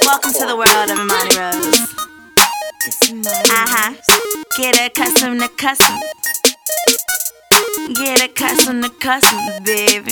Welcome to the world of Imani Rose. Get accustomed to custom. Get accustomed to custom, baby.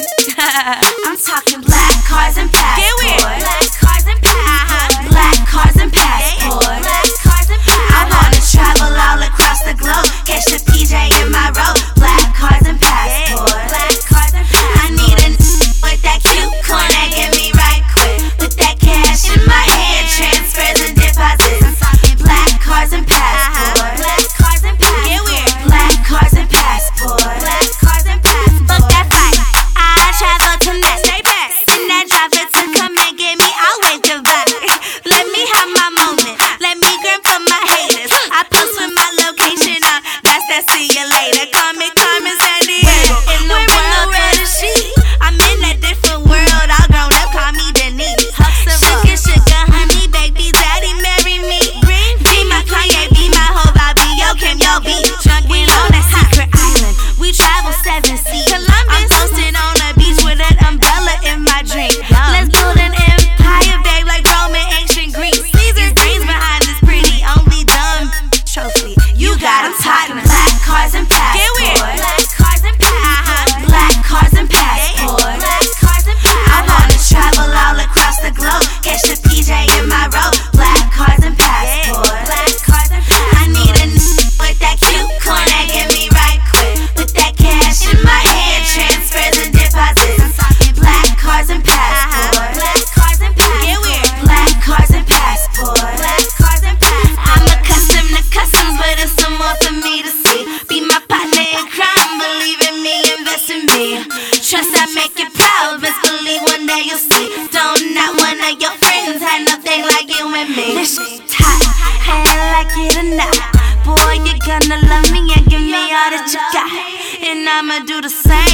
I'm talking black cars and passports. Get weird. Black cars and passports. Black cars and passports. Black cars and passports. I wanna travel all across the globe. Catch the PJ in my road. Black cars and passports. Black cars and passports. I need a with that cute coin that get me right quick. With that cash in my hand, transfers and deposits. Black cars and passports. Black cars and passports. Get weird. Black cars and passports. Black cars and passports. Book that flight. I travel to next. Stay back. Send that driver to come and get me. I'll wave goodbye. Let me have my moment. Let me grab for my haters. I post with my location on. That's that. See you later. Call me Carmen Sandiego. In the world of she. I'm in a different world. All grown up. Call me Denise. Sugar, sugar, honey, baby, daddy, marry me. Be my Kanye, be my hoe, I be yo Kim, yo B. We on that secret island. We travel 7 seas. I'm posted on a beach with an umbrella in my drink. Let's build an empire, babe, like Roman, ancient Greece. Caesar's brains behind this pretty, only dumb trophy. You got them talking black cars and passports. Get weird. Black cars and passports. Black cars and passports. Black cars and passports. I wanna travel all across the globe. Catch the PJ in my road. Black cars and passports. Black cars and passports. I need a with that cute coin that get me right quick. With that cash in my hand, transfers and deposits. Black cars and passports. Black cars and passports. Get weird. Black cars and passports. Black cars and passports. I'm accustomed to customs, but it's some more for me to see. Be my partner in crime, believe in me, invest in me. Trust I make you proud, best believe one day you'll see. Don't not one of your friends had nothing like you and me. This shit's hot, I like it or not. Boy, you're gonna love me and give me all that you got. And I'ma do the same.